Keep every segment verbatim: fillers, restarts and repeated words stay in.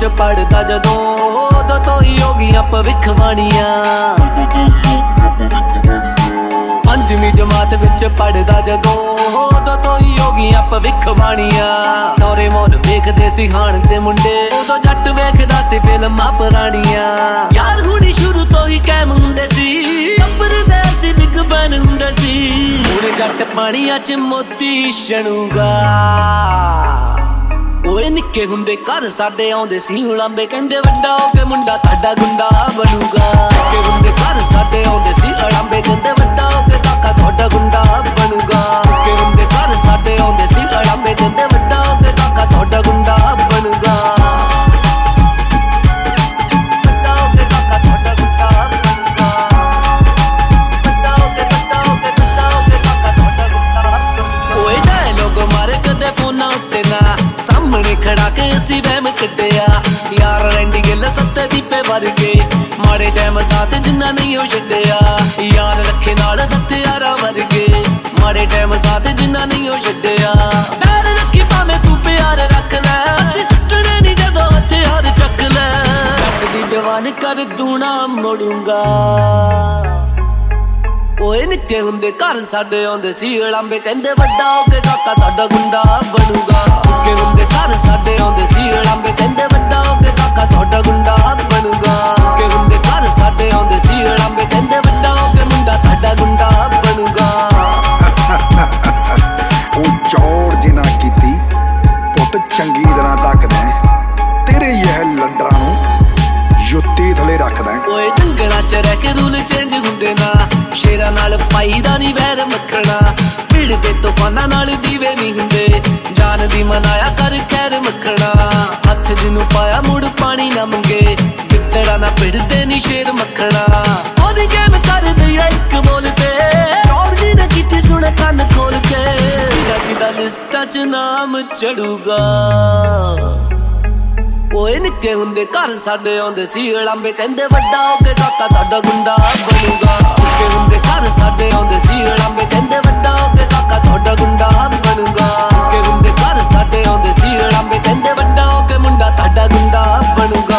विच पढ़दा जदों उदों तो ही हो गईयां भविखवाणियां। पंजवीं जमात विच पढ़दा जदों उदों तो ही हो गईयां भविखवाणियां। डोरेमोन वेखदे सी हाण दे मुंडे उदों जट वेखदा सी फिल्मां पुराणियां। यार हुणी शुरू तो ही कैम हुंदे सी अपर दे सी बिग फैन हुंदे सी। हुण जट पाणियां च मोती छणूगा। ओए निक्के हुंदे घर साडे आउंदे सी उलांबे कहंदे वड्डा हो के मुंडा ताडा गुंडा बनूगा। निक्के हुंदे घर साडे आउंदे सी उलांबे कहंदे वड्डा हो के काका तुहाडा गुंडा बनूगा। निक्के हुंदे घर साडे आउंदे सी उलांबे कहंदे वड्डा हो के काका तुहाडा गुंडा बनूगा। सामने खड़ा के असी वहम कड्डिया यार रैंडी गिल सत्ते दीपे वर्गे माड़े टाइम साथ जिन्ना नहीं हो छड्डिया। यार रखे नाल हथियारा वर्गे माड़े टाइम साथ जिन्ना नहीं हो छड्डिया। पैर रखी भावें तू प्यार रख लै असी सुट्टने नहीं जदों हथियार चक लै। जट दी जवान कर दूना मोड़ूंगा। ओए निक्के हुंदे घर साडे आउंदे सी उलांबे कहंदे वड्डा हो के काका तुहाडा गुंडा बनूगा। निक्के हुंदे घर साडे आउंदे सी उलांबे कहंदे वड्डा हो के काका तुहाडा गुंडा बनूगा। निक्के हुंदे घर साडे आउंदे सी उलांबे कहंदे वड्डा हो के मुंडा तुहाडा गुंडा बनूगा। ओ चौड़ जिना कीती पुत चंगी तरह तकदा तेरे यह लंडरां नूं जुत्ती थले रखदा। ओए जंगलां च रह के रूल चेंज हुंदे ना शेरां नाल पाई दा नी वैर मखना। भीड़ ते तूफानां नाल दीवे नी हुंदे जान दी मनाया कर खैर मखना। हथ जिनू पाया मुड़ पानी ना मंगे गिद्दड़ा ना भिड़दे नी शेर मखना। ओदी गेम कर दिया इक बोल ते चौड़ जी ने कीती सुण कन्न खोल के जिदा जिदा लिस्टां च नाम चढ़ूगा। ओए निक्के हुंदे घर साडे आउंदे सी उलांबे कहंदे वड्डा हो के काका तुहाडा गुंडा बनूगा। निक्के हुंदे घर साडे आउंदे सी उलांबे कहंदे वड्डा हो के काका तुहाडा गुंडा बनूगा। निक्के हुंदे घर साडे आउंदे सी उलांबे कहंदे वड्डा हो के मुंडा तुहाडा गुंडा बनूगा।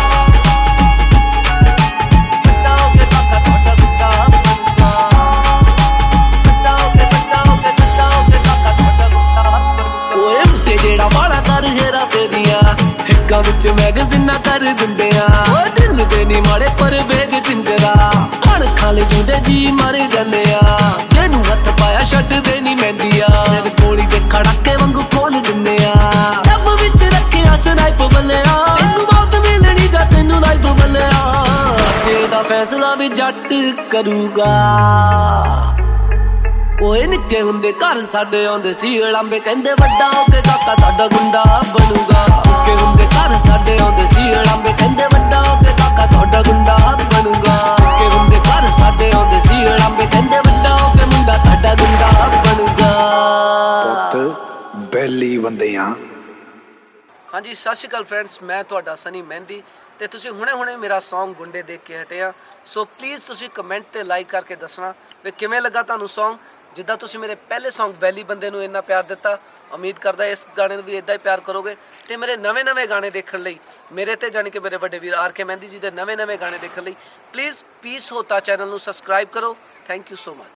हिक्कां विच मैगज़ीनां कर दिंदियां दिल दे नी माड़े परवेज चिंजरा अणखां ले जुंदे जी मारे जांदे आ। जेनू हथ पाया छड्डदे नी मेहंदिया सिर गोली दे खड़ाके वांगू खोल दिंदे आ। डब विच रखिया स्नाइप बल्लिया तेनू मौत मिलनी जां तेनू लाइफ बल्लिया। अजे दा फैसला भी जट करूगा। ओए निक्के हुंदे घर साडे आउंदे सी उलांबे कहंदे वड्डा हो के काका तुहाडा गुंडा बनूगा। निक्के हुंदे घर साडे आउंदे सी उलांबे कहंदे वड्डा हो के काका तुहाडा गुंडा बनूगा। निक्के हुंदे घर साडे आउंदे सी उलांबे कहंदे वड्डा हो के मुंडा तुहाडा गुंडा बनूगा। पुत बैली बंदे आ। हाँ जी सत श्री अकाल फ्रेंड्स मैं तुहाडा सनी मेहंदी ते तुसीं हुणे हुणे मेरा सॉन्ग गुंडे देख के हटे आ। सो प्लीज़ तुसीं कमेंट ते लाइक करके दसना भी किवें लगा तुहानूं सॉन्ग। जिद्दां तुसीं मेरे पहले सॉन्ग वैली बंदे नूं इन्ना प्यार दिता उम्मीद करदा इस गाने नूं भी इदां ही प्यार करोगे। ते मेरे नवे नवे गाने देखण लई मेरे ते जानी कि मेरे वड्डे वीर आर के मेहंदी जी दे नवे नवे गाने देखण लई प्लीज़ पीस होता चैनल नूं सबसक्राइब करो। Thank you so much.